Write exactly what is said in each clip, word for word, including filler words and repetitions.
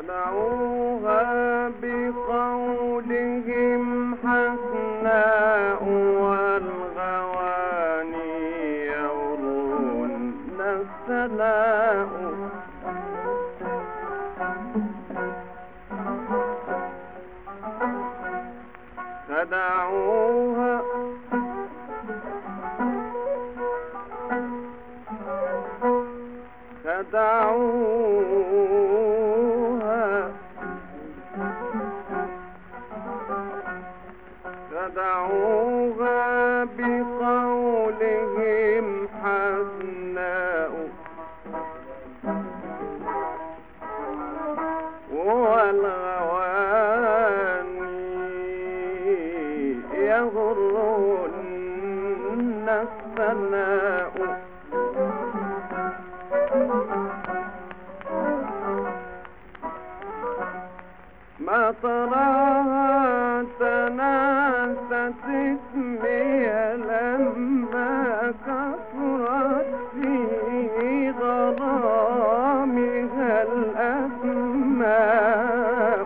خدعوها بقولهم حسناء والغواني يغرون السناء خدعوها خدعوها خدعوها بقولهم حسناء والغواني يغرن السناء ما تراها تناست اسمي لما كثرت في غرامها الأسماء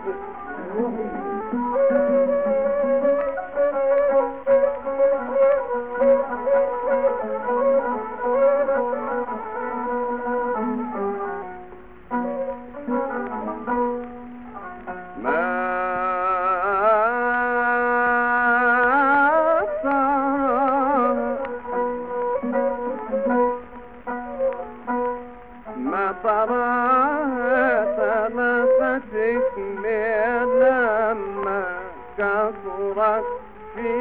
تراها تناست اسمي لما كثرت في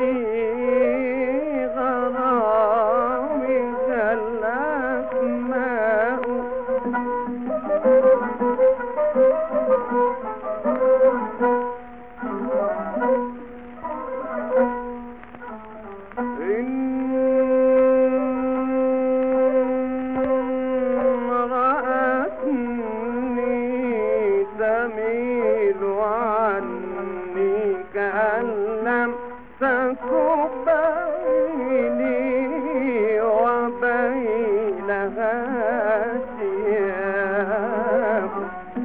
غرامها الأسماء تميل عني كأن لم تكن بيني وبينها ثياب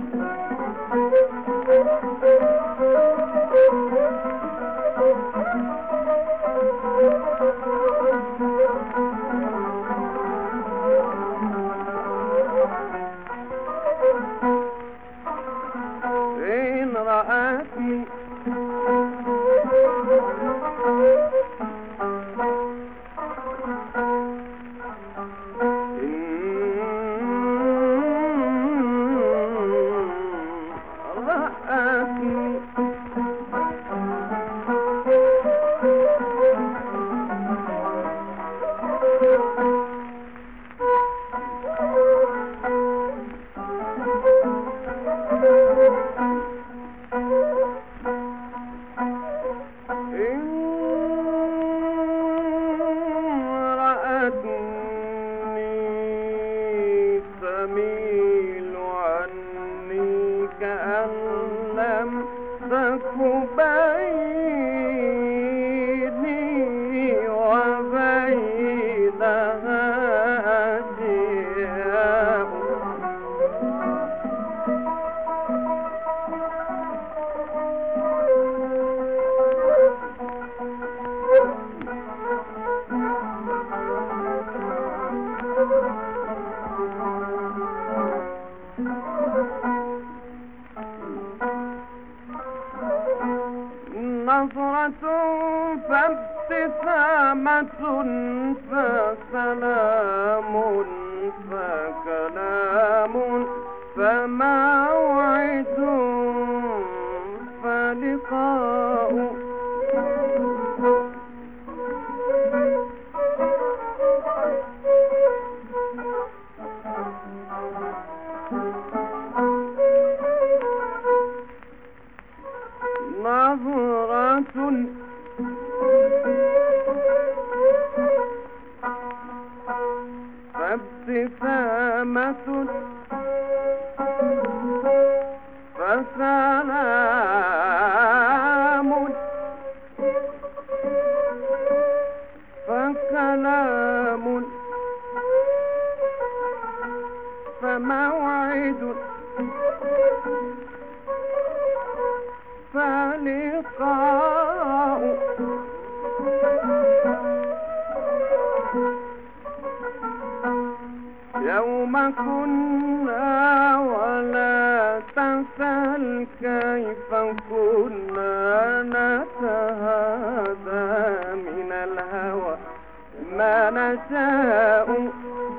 إن رأتني تميل عني كأن لم تكن بيني وبينها ثياب نظرة فابتسامة فسلام فكلام فموعد فلقاء نظرة فابتسامة فسلام فكلام فموعد فلقاء يوم كنا ولا تسأل كيف كنا نتهادى من الهوى ما نشاء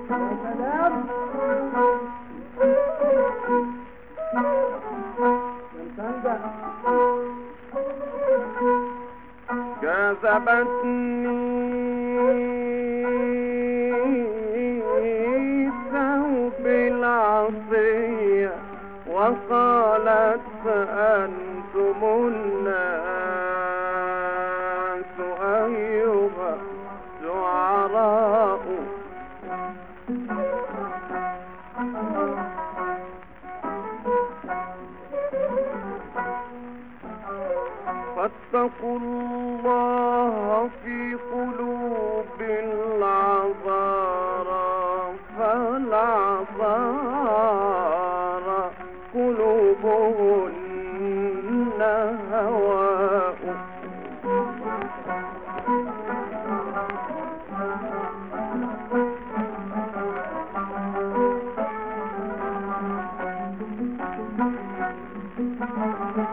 كذبتني ثوب العصية وقالت فأنتم الناس أيها الشعراء فاتقوا الله في قلوب العذارى فالعذارى قلوبهن هواء Thank you.